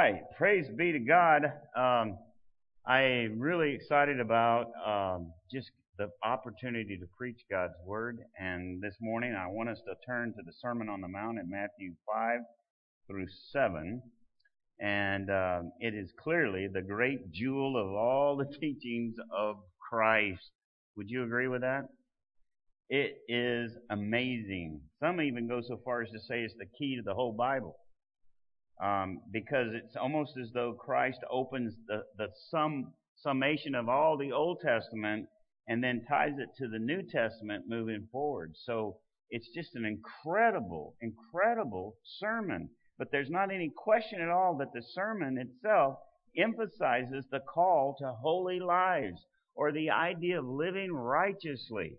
right. Praise be to God. I'm really excited about just the opportunity to preach God's Word. And this morning I want us to turn to the Sermon on the Mount in Matthew 5 through 7. And it is clearly the great jewel of all the teachings of Christ. Would you agree with that? It is amazing. Some even go so far as to say it's the key to the whole Bible. Because it's almost as though Christ opens the summation of all the Old Testament and then ties it to the New Testament moving forward. So it's just an incredible sermon. But there's not any question at all that the sermon itself emphasizes the call to holy lives or the idea of living righteously.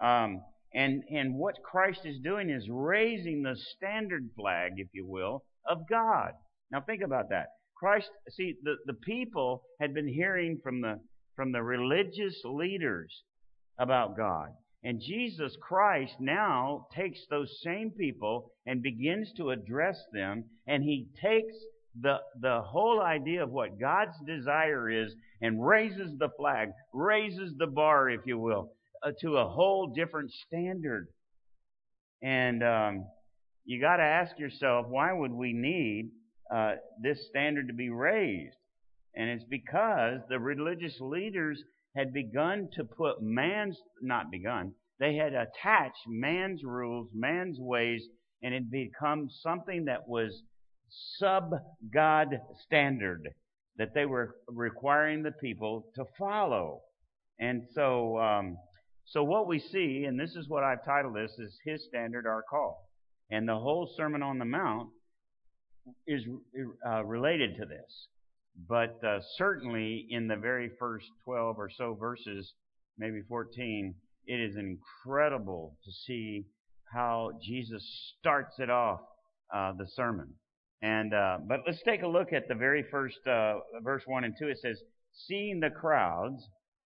And what Christ is doing is raising the standard flag, if you will, of God. Now think about that. Christ, see, the people had been hearing from the religious leaders about God. And Jesus Christ now takes those same people and begins to address them, and he takes the whole idea of what God's desire is and raises the flag, raises the bar, if you will, to a whole different standard. And you got to ask yourself, why would we need this standard to be raised? And it's because the religious leaders had begun to put they had attached man's rules, man's ways, and it had become something that was sub-God standard that they were requiring the people to follow. And so what we see, and this is what I've titled this, is His Standard, Our Call. And the whole Sermon on the Mount is related to this. But certainly in the very first 12 or so verses, maybe 14, it is incredible to see how Jesus starts it off, the sermon. And but let's take a look at the very first verse 1 and 2. It says, seeing the crowds,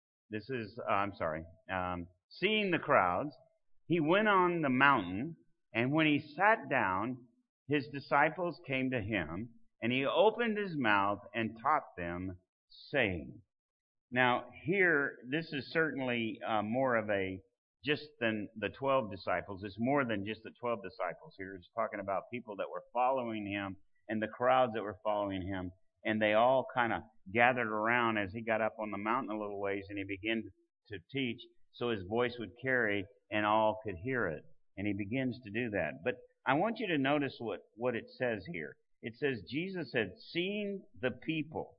seeing the crowds, he went on the mountain, and when he sat down, his disciples came to him, and he opened his mouth and taught them, saying. Now, here, this is certainly more of just than the 12 disciples. It's more than just the 12 disciples. Here it's talking about people that were following him and the crowds that were following him. And they all kind of gathered around as he got up on the mountain a little ways and he began to teach so his voice would carry and all could hear it. And he begins to do that. But I want you to notice what it says here. It says Jesus had seen the people.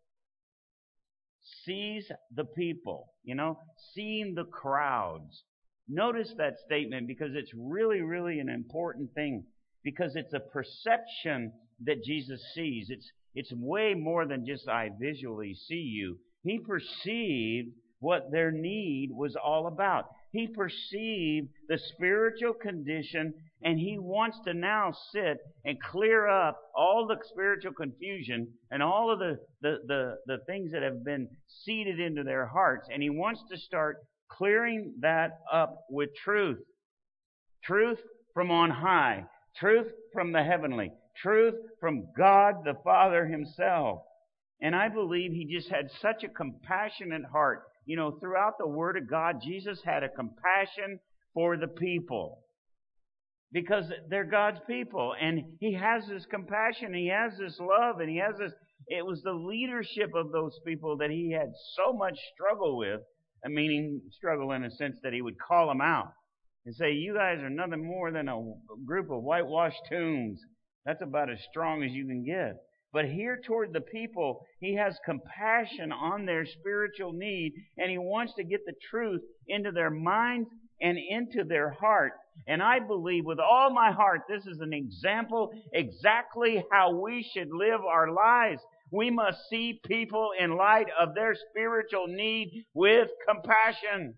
Sees the people. Seeing the crowds. Notice that statement because it's really, really an important thing. Because it's a perception that Jesus sees. It's way more than just I visually see you. He perceived what their need was all about. He perceived the spiritual condition, and he wants to now sit and clear up all the spiritual confusion and all of the things that have been seeded into their hearts. And he wants to start clearing that up with truth. Truth from on high. Truth from the heavenly. Truth from God the Father himself. And I believe he just had such a compassionate heart. Throughout the Word of God, Jesus had a compassion for the people. Because they're God's people. And he has this compassion, he has this love, and he has this. It was the leadership of those people that he had so much struggle with. Meaning struggle in a sense that he would call them out. And say, you guys are nothing more than a group of whitewashed tombs. That's about as strong as you can get. But here toward the people, he has compassion on their spiritual need, and he wants to get the truth into their minds and into their heart. And I believe with all my heart, this is an example exactly how we should live our lives. We must see people in light of their spiritual need with compassion.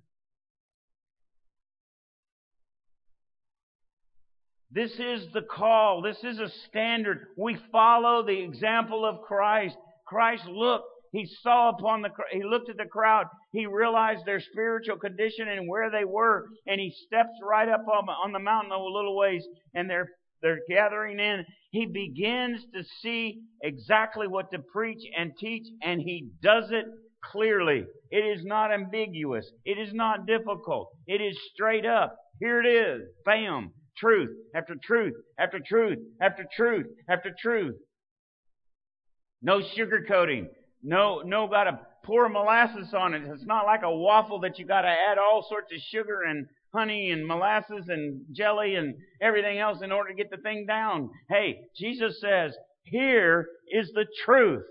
This is the call. This is a standard. We follow the example of Christ. Christ looked. He looked at the crowd. He realized their spiritual condition and where they were. And he steps right up on the mountain a little ways. And they're gathering in, he begins to see exactly what to preach and teach, and he does it clearly. It is not ambiguous. It is not difficult. It is straight up. Here it is. Bam. Truth after truth after truth after truth after truth. No sugarcoating. No, got to pour molasses on it. It's not like a waffle that you got to add all sorts of sugar and honey and molasses and jelly and everything else in order to get the thing down. Hey, Jesus says, here is the truth.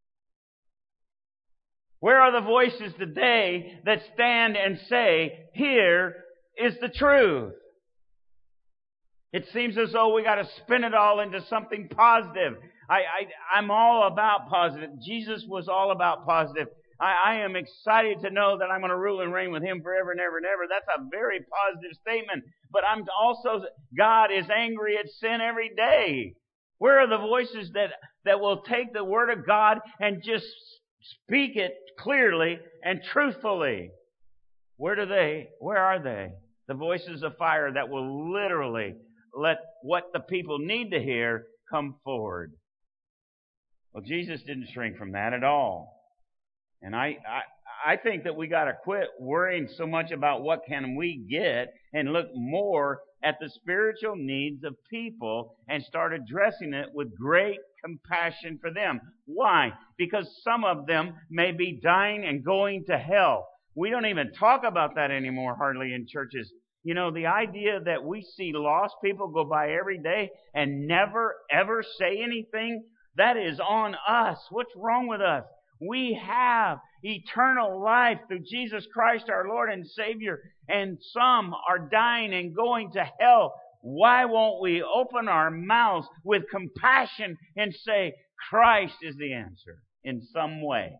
Where are the voices today that stand and say, here is the truth? It seems as though we got to spin it all into something positive. I'm all about positive. Jesus was all about positive. I am excited to know that I'm going to rule and reign with Him forever and ever and ever. That's a very positive statement. But I'm also, God is angry at sin every day. Where are the voices that will take the Word of God and just speak it clearly and truthfully? Where are they? The voices of fire that will literally let what the people need to hear come forward. Well, Jesus didn't shrink from that at all. And I think that we got to quit worrying so much about what can we get and look more at the spiritual needs of people and start addressing it with great compassion for them. Why? Because some of them may be dying and going to hell. We don't even talk about that anymore hardly in churches. You know, the idea that we see lost people go by every day and never ever say anything, that is on us. What's wrong with us? We have eternal life through Jesus Christ our Lord and Savior, and some are dying and going to hell. Why won't we open our mouths with compassion and say, Christ is the answer in some way?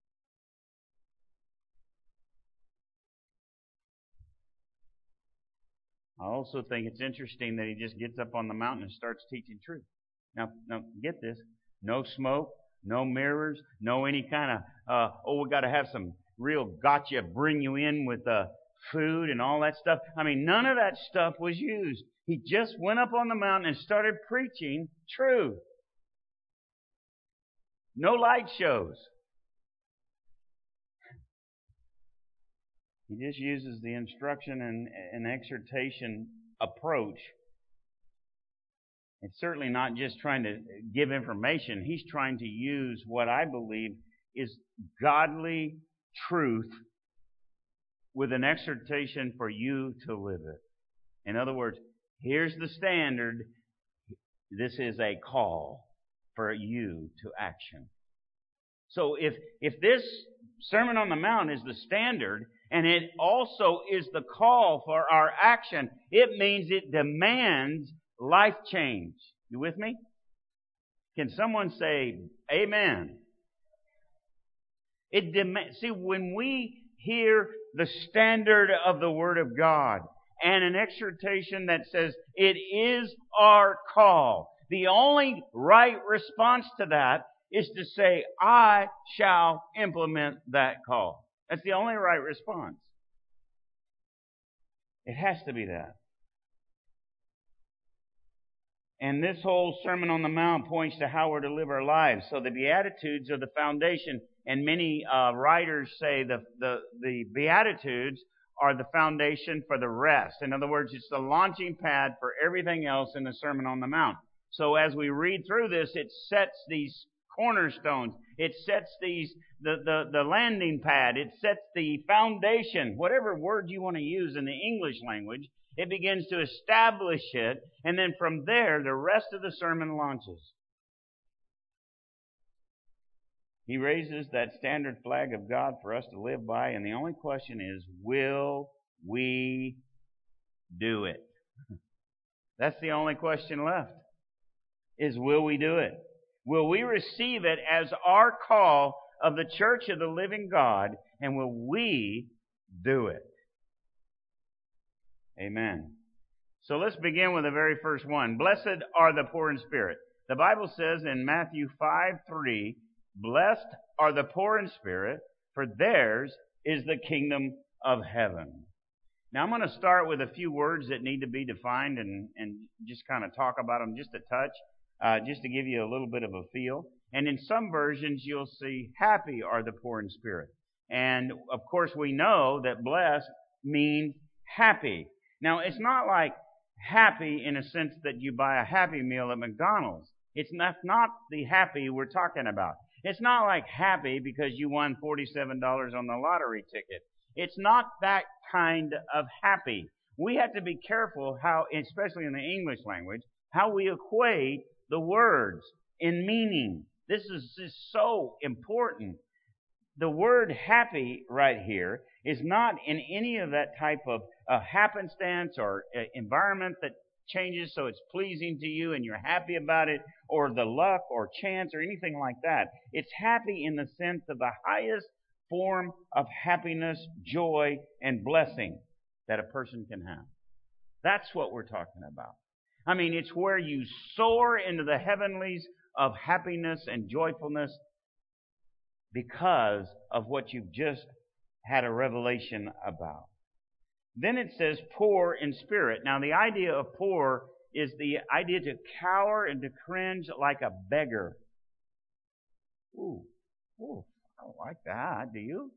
I also think it's interesting that he just gets up on the mountain and starts teaching truth. Now get this. No smoke, no mirrors, no any kind of, we got to have some real gotcha, bring you in with food and all that stuff. I mean, none of that stuff was used. He just went up on the mountain and started preaching truth. No light shows. He just uses the instruction and exhortation approach. It's certainly not just trying to give information. He's trying to use what I believe is godly truth with an exhortation for you to live it. In other words, here's the standard. This is a call for you to action. So if this Sermon on the Mount is the standard, and it also is the call for our action, it means it demands life change. You with me? Can someone say amen? See, when we hear the standard of the Word of God and an exhortation that says it is our call, the only right response to that is to say, I shall implement that call. That's the only right response. It has to be that. And this whole Sermon on the Mount points to how we're to live our lives. So the Beatitudes are the foundation, and many writers say the Beatitudes are the foundation for the rest. In other words, it's the launching pad for everything else in the Sermon on the Mount. So as we read through this, it sets these cornerstones. It sets the landing pad. It sets the foundation, whatever word you want to use in the English language. It begins to establish it, and then from there, the rest of the sermon launches. He raises that standard flag of God for us to live by, and the only question is, will we do it? That's the only question left, is will we do it? Will we receive it as our call of the church of the living God, and will we do it? Amen. So let's begin with the very first one. Blessed are the poor in spirit. The Bible says in Matthew 5:3, blessed are the poor in spirit, for theirs is the kingdom of heaven. Now I'm going to start with a few words that need to be defined and just kind of talk about them just a touch, just to give you a little bit of a feel. And in some versions you'll see happy are the poor in spirit. And of course we know that blessed means happy. Now it's not like happy in a sense that you buy a Happy Meal at McDonald's. That's not the happy we're talking about. It's not like happy because you won $47 on the lottery ticket. It's not that kind of happy. We have to be careful how, especially in the English language, how we equate the words in meaning. This is just so important. The word happy right here is not in any of that type of happenstance or environment that changes so it's pleasing to you and you're happy about it, or the luck or chance or anything like that. It's happy in the sense of the highest form of happiness, joy, and blessing that a person can have. That's what we're talking about. I mean, it's where you soar into the heavenlies of happiness and joyfulness because of what you've just had a revelation about. Then it says poor in spirit. Now the idea of poor is the idea to cower and to cringe like a beggar. Ooh, I don't like that, do you?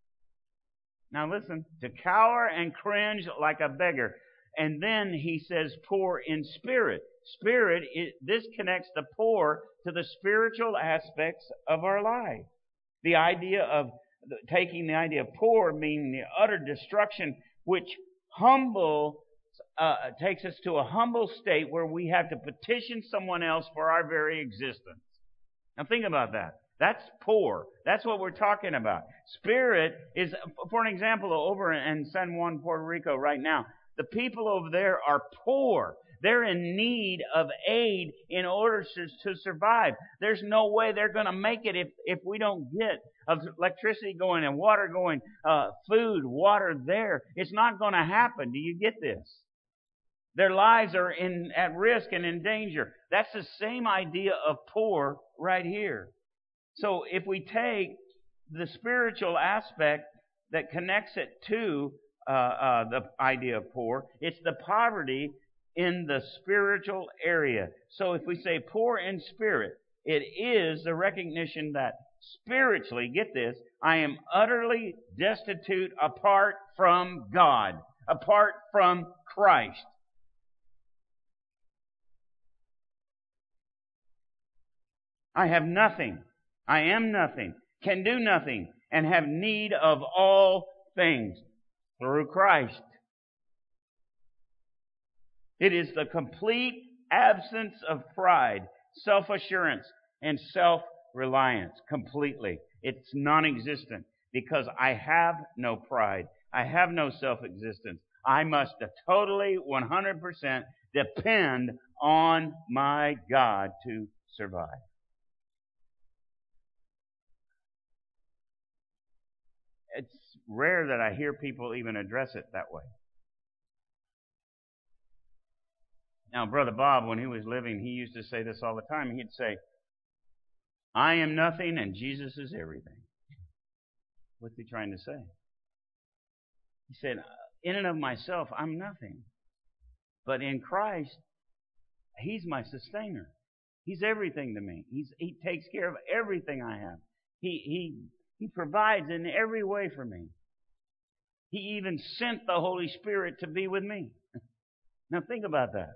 Now listen, to cower and cringe like a beggar. And then he says poor in spirit. Spirit, this connects the poor to the spiritual aspects of our life. The idea of taking the idea of poor, meaning the utter destruction, which takes us to a humble state where we have to petition someone else for our very existence. Now think about that. That's poor. That's what we're talking about. Spirit is, for an example, over in San Juan, Puerto Rico right now, the people over there are poor. They're in need of aid in order to survive. There's no way they're going to make it if we don't get electricity going and water going, food, water there. It's not going to happen. Do you get this? Their lives are at risk and in danger. That's the same idea of poor right here. So if we take the spiritual aspect that connects it to the idea of poor, it's the poverty in the spiritual area. So if we say poor in spirit, it is the recognition that spiritually, get this, I am utterly destitute apart from God, apart from Christ. I have nothing. I am nothing, can do nothing, and have need of all things through Christ. It is the complete absence of pride, self-assurance, and self-reliance completely. It's non-existent because I have no pride. I have no self-existence. I must totally, 100% depend on my God to survive. It's rare that I hear people even address it that way. Now, Brother Bob, when he was living, he used to say this all the time. He'd say, I am nothing and Jesus is everything. What's he trying to say? He said, in and of myself, I'm nothing. But in Christ, He's my sustainer. He's everything to me. He takes care of everything I have. He provides in every way for me. He even sent the Holy Spirit to be with me. Now think about that.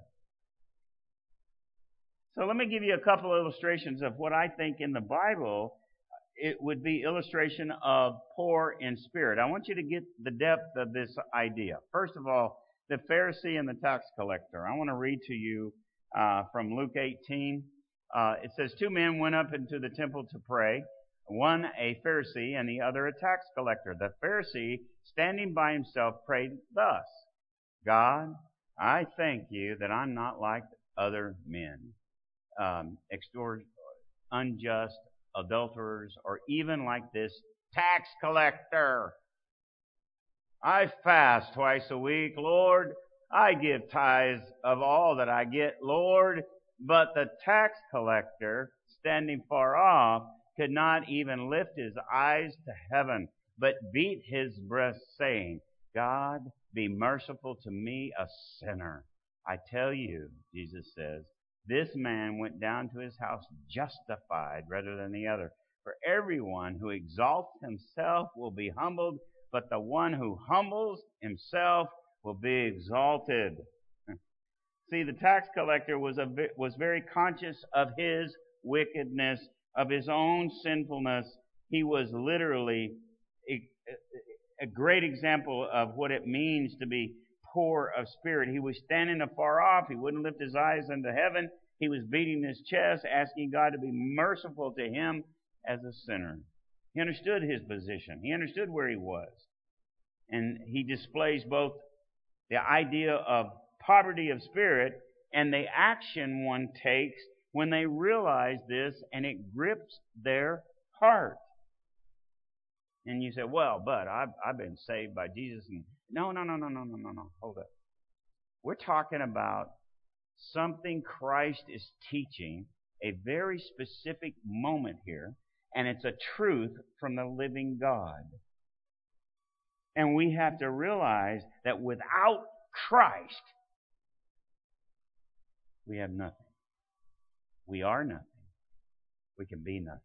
So let me give you a couple of illustrations of what I think in the Bible it would be illustration of poor in spirit. I want you to get the depth of this idea. First of all, the Pharisee and the tax collector. I want to read to you from Luke 18. It says, 2 men went up into the temple to pray, one a Pharisee and the other a tax collector. The Pharisee, standing by himself, prayed thus, God, I thank you that I'm not like other men, unjust, adulterers, or even like this tax collector. I fast twice a week, Lord. I give tithes of all that I get, Lord. But the tax collector, standing far off, could not even lift his eyes to heaven, but beat his breast, saying, God, be merciful to me, a sinner? I tell you, Jesus says, this man went down to his house justified rather than the other. For everyone who exalts himself will be humbled, but the one who humbles himself will be exalted. See, the tax collector was very conscious of his wickedness, of his own sinfulness. He was literally a great example of what it means to be poor of spirit. He was standing afar off. He wouldn't lift his eyes unto heaven. He was beating his chest, asking God to be merciful to him as a sinner. He understood his position. He understood where he was. And he displays both the idea of poverty of spirit and the action one takes when they realize this, and it grips their heart. And you say, well, but I've been saved by Jesus. And no. Hold up. We're talking about something Christ is teaching, a very specific moment here, and it's a truth from the living God. And we have to realize that without Christ, we have nothing. We are nothing. We can be nothing.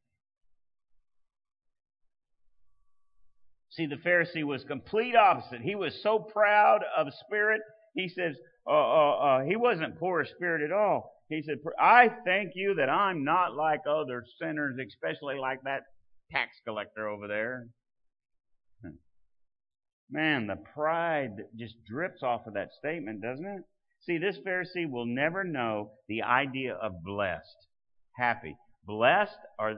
See, the Pharisee was complete opposite. He was so proud of spirit. He says, he wasn't poor of spirit at all. He said, I thank you that I'm not like other sinners, especially like that tax collector over there. Man, the pride just drips off of that statement, doesn't it? See, this Pharisee will never know the idea of blessed, happy. Blessed are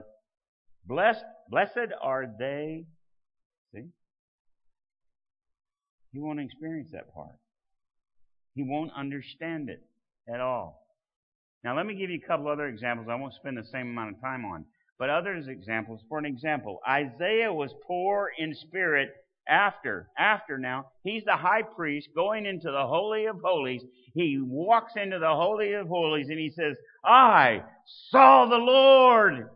they. See? He won't experience that part. He won't understand it at all. Now, let me give you a couple other examples I won't spend the same amount of time on. But other examples. For an example, Isaiah was poor in spirit after now. He's the high priest going into the Holy of Holies. He walks into the Holy of Holies and he says, I saw the Lord.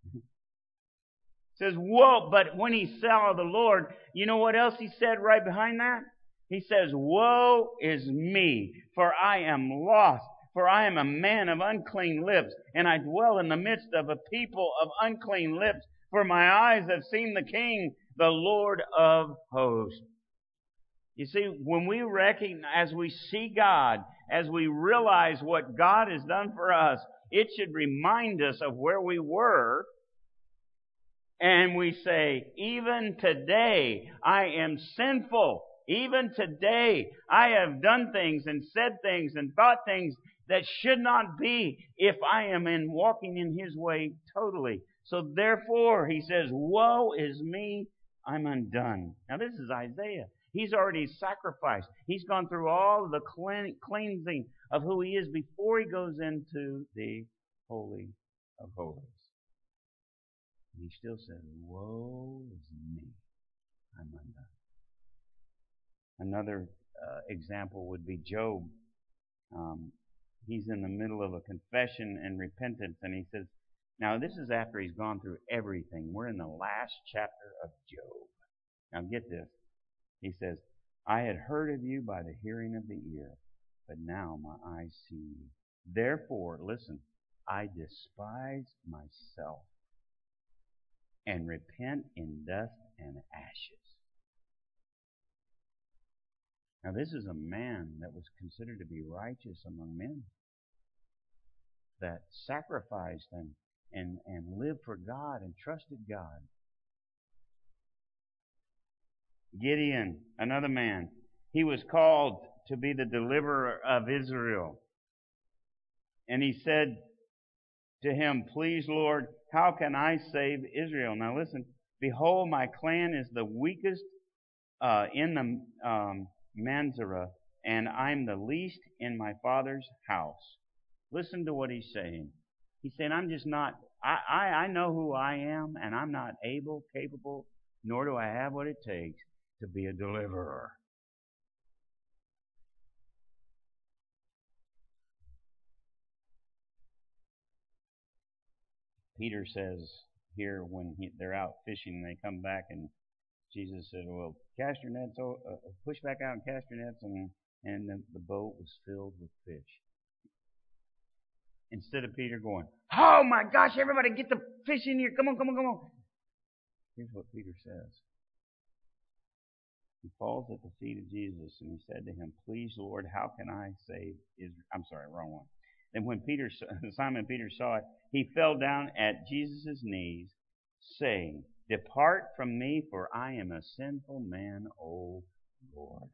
Says, whoa, but when he saw the Lord, you know what else he said right behind that? He says, woe is me, for I am lost, for I am a man of unclean lips, and I dwell in the midst of a people of unclean lips, for my eyes have seen the King, the Lord of hosts. You see, when we recognize, as we see God, as we realize what God has done for us, it should remind us of where we were. And we say, even today, I am sinful. Even today, I have done things and said things and thought things that should not be if I am walking in His way totally. So therefore, he says, woe is me, I'm undone. Now this is Isaiah. He's already sacrificed. He's gone through all the cleansing of who he is before he goes into the Holy of Holies. And he still says, woe is me, I'm undone. Another example would be Job. He's in the middle of a confession and repentance, and he says, now this is after he's gone through everything. We're in the last chapter of Job. Now get this. He says, I had heard of you by the hearing of the ear, but now my eyes see you. Therefore, listen, I despise myself and repent in dust and ashes. Now this is a man that was considered to be righteous among men, that sacrificed and lived for God and trusted God. Gideon, another man, he was called to be the deliverer of Israel. And he said to him, please, Lord, how can I save Israel? Now listen, behold, my clan is the weakest in the Manzarah, and I'm the least in my father's house. Listen to what he's saying. He's saying, I'm just not, I know who I am, and I'm not able, capable, nor do I have what it takes to be a deliverer. Peter says here when they're out fishing and they come back in Jesus said, well, cast your nets, push back out and cast your nets, and the boat was filled with fish. Instead of Peter going, oh my gosh, everybody get the fish in here. Come on, come on, come on. Here's what Peter says. He falls at the feet of Jesus and he said to him, please, Lord, how can I save Israel? I'm sorry, wrong one. And when Simon Peter saw it, he fell down at Jesus' knees, saying, depart from me, for I am a sinful man, O Lord.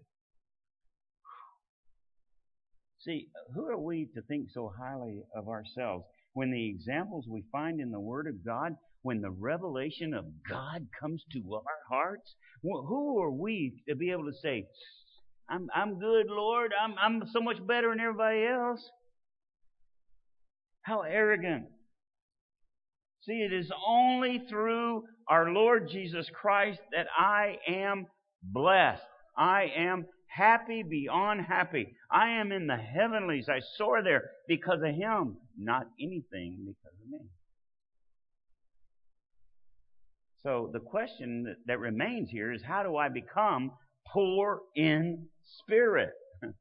See, who are we to think so highly of ourselves when the examples we find in the Word of God, when the revelation of God comes to our hearts? Who are we to be able to say, I'm good, Lord, I'm so much better than everybody else? How arrogant. See, it is only through our Lord Jesus Christ that I am blessed. I am happy beyond happy. I am in the heavenlies. I soar there because of Him, not anything because of me. So the question that remains here is, how do I become poor in spirit?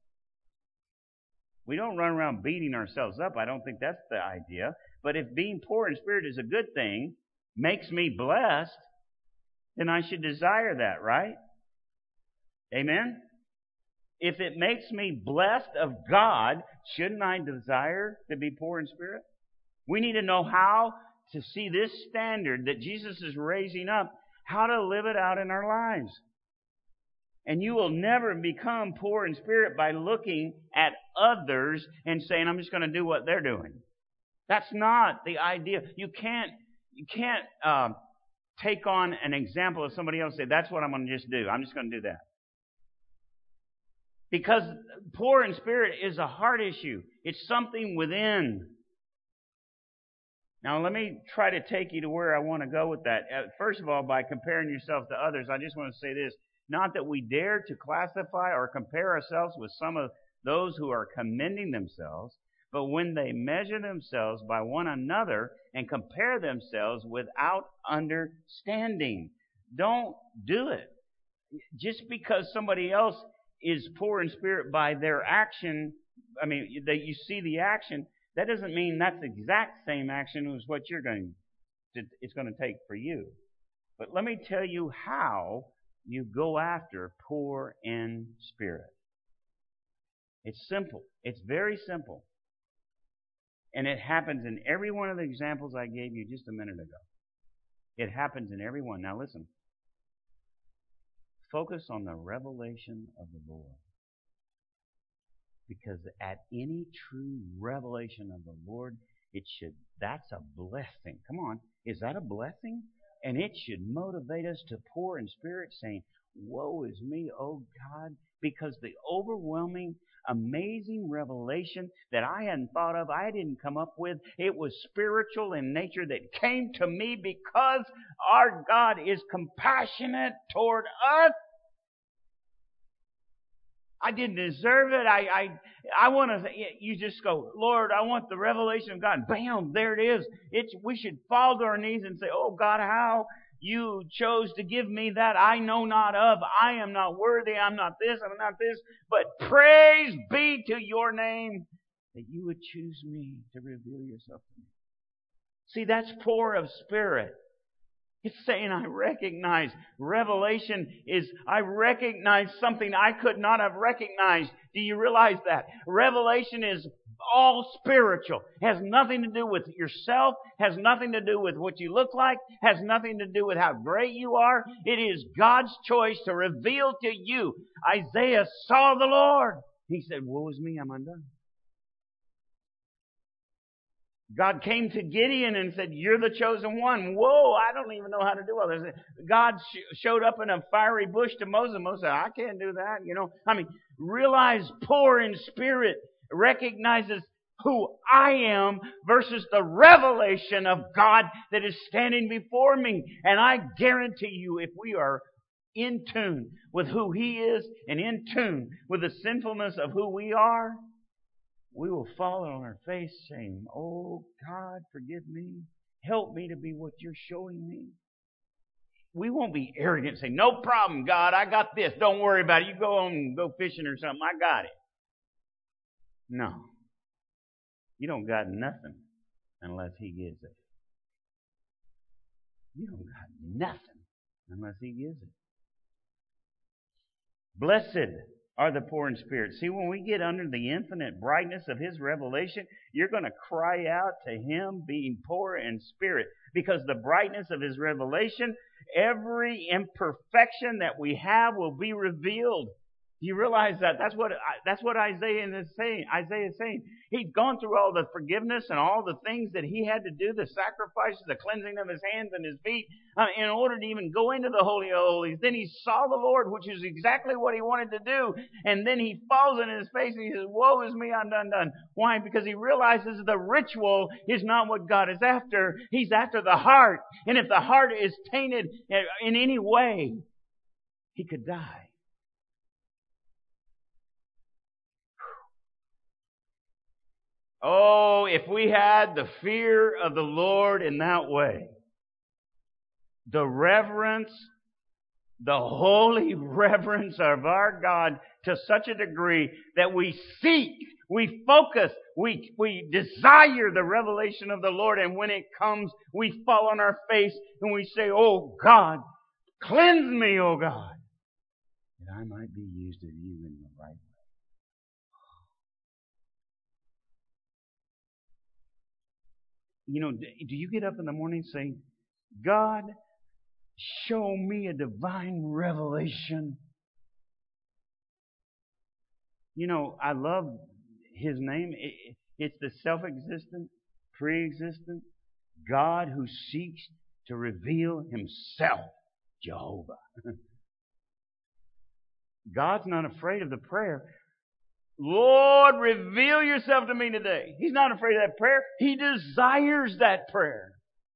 We don't run around beating ourselves up. I don't think that's the idea. But if being poor in spirit is a good thing, makes me blessed, then I should desire that, right? Amen? If it makes me blessed of God, shouldn't I desire to be poor in spirit? We need to know how to see this standard that Jesus is raising up, how to live it out in our lives. And you will never become poor in spirit by looking at others and saying, I'm just going to do what they're doing. That's not the idea. You can't take on an example of somebody else and say, that's what I'm going to just do. I'm just going to do that. Because poor in spirit is a heart issue. It's something within. Now, let me try to take you to where I want to go with that. First of all, by comparing yourself to others, I just want to say this. Not that we dare to classify or compare ourselves with some of those who are commending themselves, but when they measure themselves by one another and compare themselves without understanding. Don't do it. Just because somebody else is poor in spirit by their action, that you see the action, that doesn't mean that's the exact same action as what it's going to take for you. But let me tell you how you go after poor in spirit. It's simple. It's very simple. And it happens in every one of the examples I gave you just a minute ago. It happens in every one. Now listen. Focus on the revelation of the Lord. Because at any true revelation of the Lord, that's a blessing. Come on. Is that a blessing? And it should motivate us to pour in spirit, saying, woe is me, oh God, because the overwhelming, amazing revelation that I hadn't thought of, I didn't come up with, it was spiritual in nature that came to me because our God is compassionate toward us. I didn't deserve it. I want to, you just go, Lord, I want the revelation of God. Bam, there it is. We should fall to our knees and say, oh God, how you chose to give me that I know not of. I am not worthy. I'm not this. I'm not this. But praise be to your name that you would choose me to reveal yourself to me. See, that's poor of spirit. It's saying I recognize revelation is, I recognize something I could not have recognized. Do you realize that? Revelation is all spiritual. Has nothing to do with yourself. Has nothing to do with what you look like. Has nothing to do with how great you are. It is God's choice to reveal to you. Isaiah saw the Lord. He said, woe is me, I'm undone. God came to Gideon and said, you're the chosen one. Whoa, I don't even know how to do all this. God showed up in a fiery bush to Moses. Moses said, I can't do that. Realize poor in spirit recognizes who I am versus the revelation of God that is standing before me. And I guarantee you, if we are in tune with who He is and in tune with the sinfulness of who we are, we will fall on our face saying, oh God, forgive me. Help me to be what you're showing me. we won't be arrogant and say, no problem, God, I got this. Don't worry about it. You go on and go fishing or something. I got it. No. You don't got nothing unless He gives it. You don't got nothing unless He gives it. Blessed are the poor in spirit. See, when we get under the infinite brightness of His revelation, you're going to cry out to Him being poor in spirit. Because the brightness of His revelation, every imperfection that we have will be revealed. Do you realize that? That's what Isaiah is saying. Isaiah is saying he'd gone through all the forgiveness and all the things that he had to do, the sacrifices, the cleansing of his hands and his feet, in order to even go into the Holy of Holies. Then he saw the Lord, which is exactly what he wanted to do. And then he falls on his face and he says, woe is me, I'm undone. Why? Because he realizes the ritual is not what God is after. He's after the heart. And if the heart is tainted in any way, he could die. Oh, if we had the fear of the Lord in that way, the reverence, the holy reverence of our God to such a degree that we seek, we focus, we desire the revelation of the Lord, and when it comes, we fall on our face and we say, oh God, cleanse me, oh God, that I might be used of you in the right way. You know, do you get up in the morning saying, God, show me a divine revelation? You know, I love His name. It's the self-existent, pre-existent God who seeks to reveal Himself, Jehovah. God's not afraid of the prayer. Lord, reveal yourself to me today. He's not afraid of that prayer. He desires that prayer.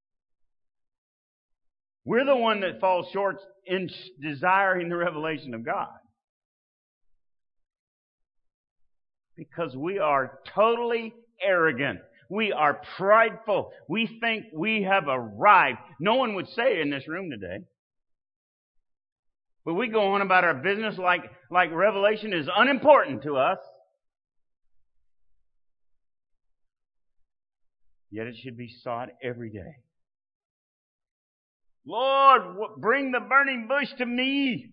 We're the one that falls short in desiring the revelation of God. Because we are totally arrogant. We are prideful. We think we have arrived. No one would say it in this room today. But we go on about our business like revelation is unimportant to us. Yet it should be sought every day. Lord, bring the burning bush to me.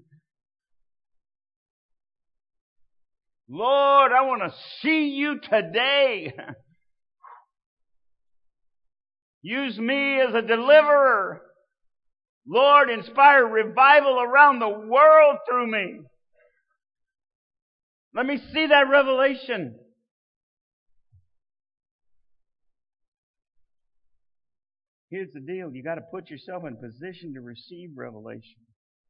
Lord, I want to see you today. Use me as a deliverer. Lord, inspire revival around the world through me. Let me see that revelation. Here's the deal. You got to put yourself in position to receive revelation.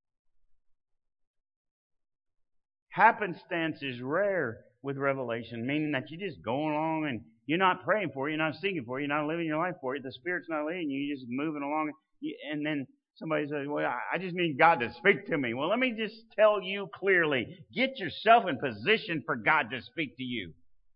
Happenstance is rare with revelation, meaning that you're just going along and you're not praying for it, you're not seeking for it, you're not living your life for it. The Spirit's not leading you. You're just moving along. And then somebody says, well, I just need God to speak to me. Well, let me just tell you clearly. Get yourself in position for God to speak to you.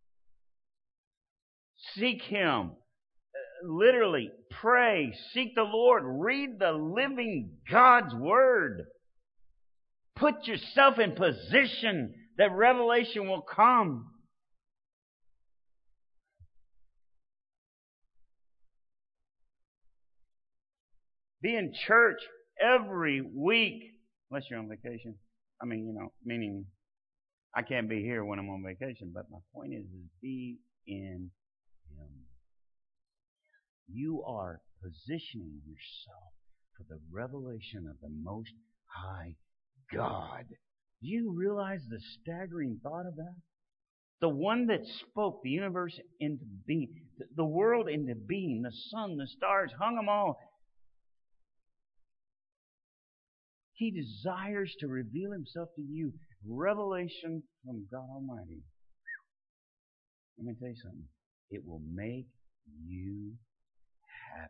Seek Him. Literally, pray, seek the Lord, read the living God's Word. Put yourself in position that revelation will come. Be in church every week, unless you're on vacation. I mean, meaning I can't be here when I'm on vacation, but my point is be in Him. You are positioning yourself for the revelation of the Most High God. Do you realize the staggering thought of that? The one that spoke the universe into being, the world into being, the sun, the stars, hung them all. He desires to reveal Himself to you. Revelation from God Almighty. Let me tell you something. It will make you happy.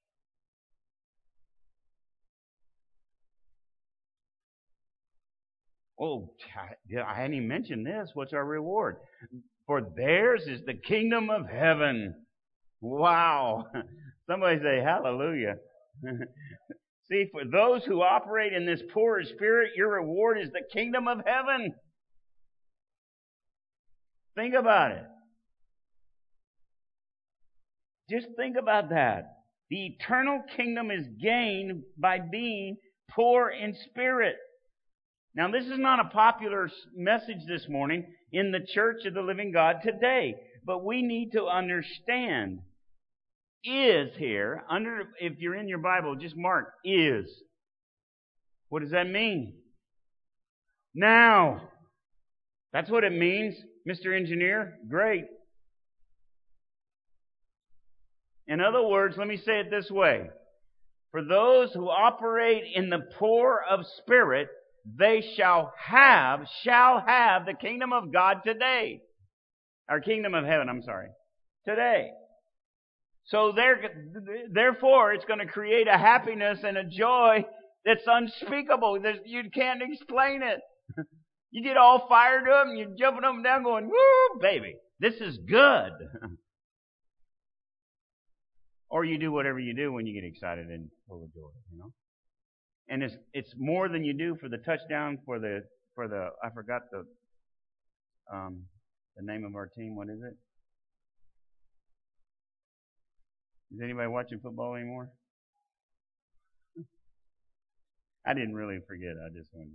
Oh, I hadn't even mentioned this. What's our reward? For theirs is the kingdom of heaven. Wow. Somebody say hallelujah. See, for those who operate in this poor spirit, your reward is the kingdom of heaven. Think about it. Just think about that. The eternal kingdom is gained by being poor in spirit. Now, this is not a popular message this morning in the Church of the Living God today, but we need to understand is here. If you're in your Bible, just mark is. What does that mean? Now. That's what it means, Mr. Engineer. Great. In other words, let me say it this way. For those who operate in the poor of spirit, they shall have the kingdom of God today. Or kingdom of heaven, today. So therefore, it's going to create a happiness and a joy that's unspeakable. You can't explain it. You get all fired up and you're jumping up and down going, woo, baby, this is good. Or you do whatever you do when you get excited and full of joy, you know. And it's more than you do for the touchdown for the I forgot the name of our team. What is it? Is anybody watching football anymore? I didn't really forget. I just wanted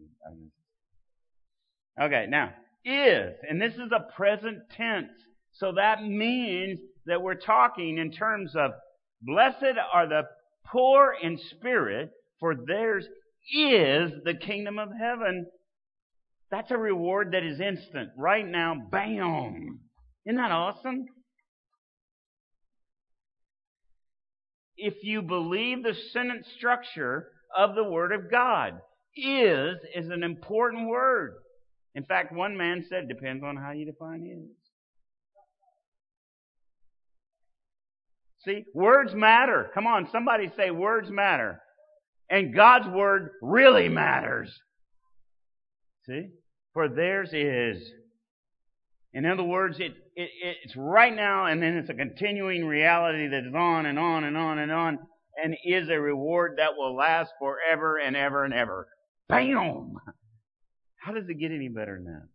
to. Okay, now is, and this is a present tense, so that means that we're talking in terms of blessed are the poor in spirit, for theirs is the kingdom of heaven. That's a reward that is instant. Right now, bam! Isn't that awesome? If you believe the sentence structure of the Word of God, is an important word. In fact, one man said, depends on how you define is. See, words matter. Come on, somebody say words matter. And God's Word really matters. See? For theirs is. In other words, it's right now, and then it's a continuing reality that is on and on and on and on, and is a reward that will last forever and ever and ever. Bam! How does it get any better than that?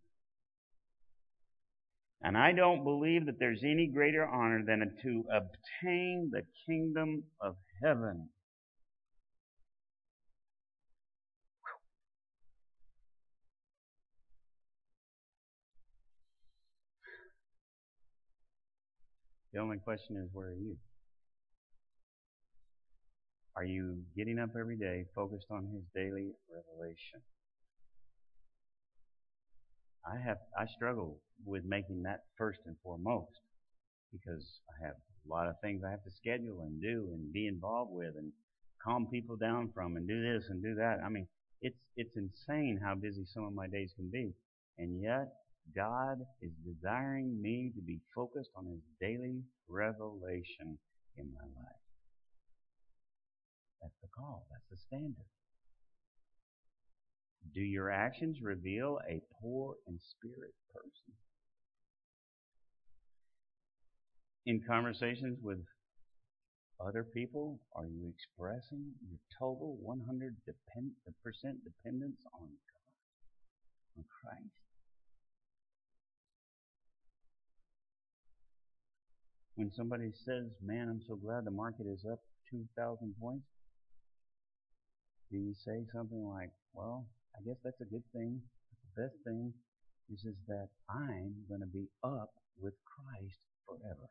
And I don't believe that there's any greater honor than to obtain the kingdom of heaven. The only question is, where are you? Are you getting up every day focused on His daily revelation? I struggle with making that first and foremost because I have a lot of things I have to schedule and do and be involved with and calm people down from and do this and do that. I mean, it's insane how busy some of my days can be. And yet, God is desiring me to be focused on His daily revelation in my life. That's the call. That's the standard. Do your actions reveal a poor in spirit person? In conversations with other people, are you expressing your total 100% dependence on God, on Christ? When somebody says, man, I'm so glad the market is up 2,000 points, do you say something like, well, I guess that's a good thing. The best thing is that I'm going to be up with Christ forever.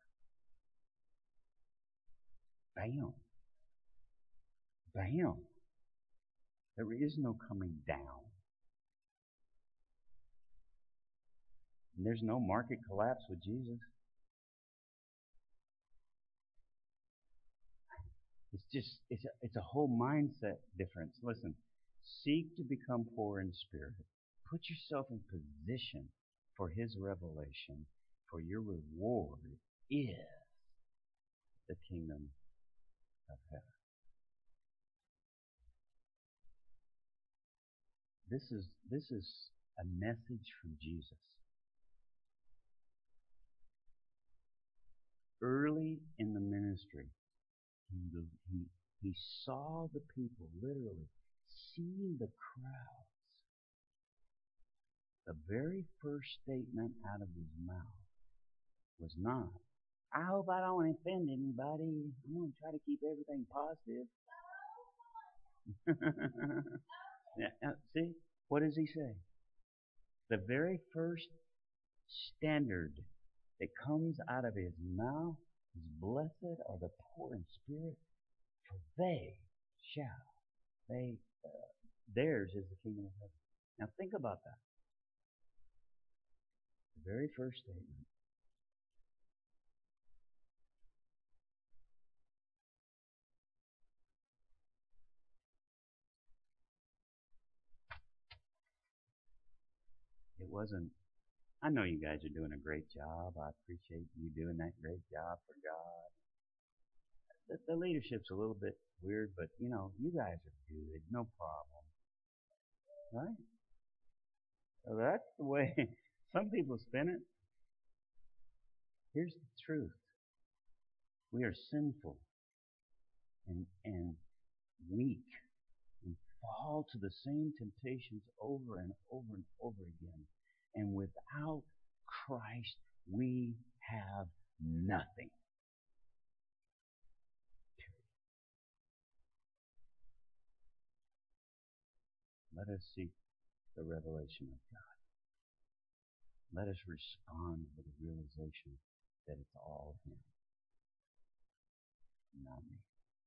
Bam. Bam. There is no coming down. And there's no market collapse with Jesus. It's a whole mindset difference. Listen, seek to become poor in spirit. Put yourself in position for His revelation, for your reward is the kingdom of heaven. This is a message from Jesus. Early in the ministry, He He saw the people, literally, seeing the crowds. The very first statement out of his mouth was not, I hope I don't offend anybody. I'm going to try to keep everything positive. Yeah, see, what does he say? The very first standard that comes out of his mouth is, blessed are the poor in spirit, for theirs is the kingdom of heaven. Now think about that. The very first statement. It wasn't, I know you guys are doing a great job. I appreciate you doing that great job for God. The leadership's a little bit weird, but you guys are good. No problem. Right? So that's the way some people spin it. Here's the truth. We are sinful and weak and fall to the same temptations over and over and over again. And without Christ, we have nothing. Let us seek the revelation of God. Let us respond with a realization that it's all Him, not me.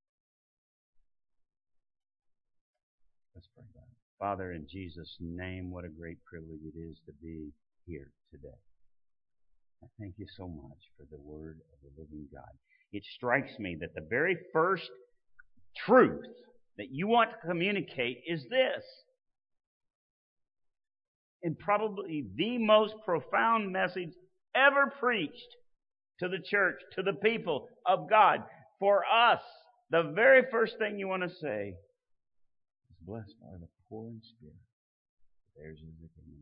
Let's pray about it. Father, in Jesus' name, what a great privilege it is to be here today. I thank you so much for the Word of the living God. It strikes me that the very first truth that you want to communicate is this. And probably the most profound message ever preached to the church, to the people of God. For us, the very first thing you want to say is, blessed are the poor in spirit. Theirs is the kingdom.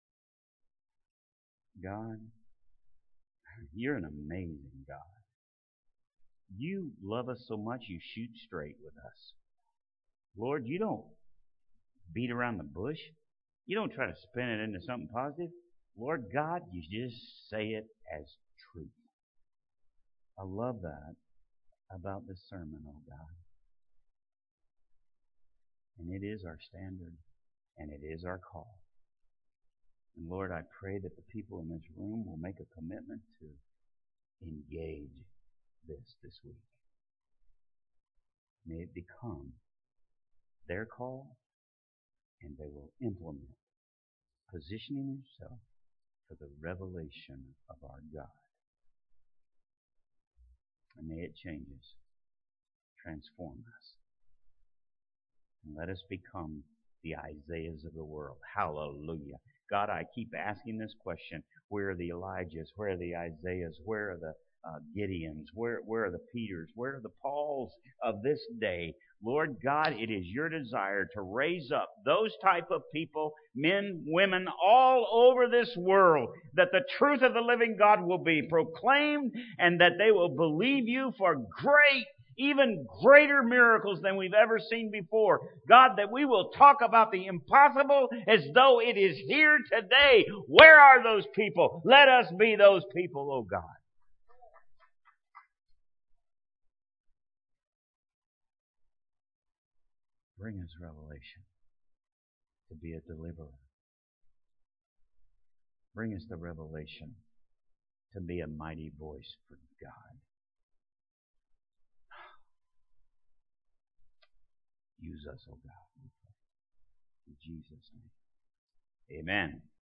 God, you're an amazing God. You love us so much you shoot straight with us. Lord, you don't beat around the bush. You don't try to spin it into something positive. Lord God, you just say it as truth. I love that about this sermon, oh God. And it is our standard, and it is our call. And Lord, I pray that the people in this room will make a commitment to engage this week. May it become their call, and they will implement, positioning themselves for the revelation of our God. And may it change us, transform us, and let us become the Isaiahs of the world. Hallelujah. God, I keep asking this question. Where are the Elijahs? Where are the Isaiahs? Where are the Gideons? Where are the Peters? Where are the Pauls of this day? Lord God, it is your desire to raise up those type of people, men, women, all over this world, that the truth of the living God will be proclaimed and that they will believe you for great, even greater miracles than we've ever seen before. God, that we will talk about the impossible as though it is here today. Where are those people? Let us be those people, oh God. Bring us revelation to be a deliverer. Bring us the revelation to be a mighty voice for God. Use us, oh God, we pray. In Jesus' name. Amen.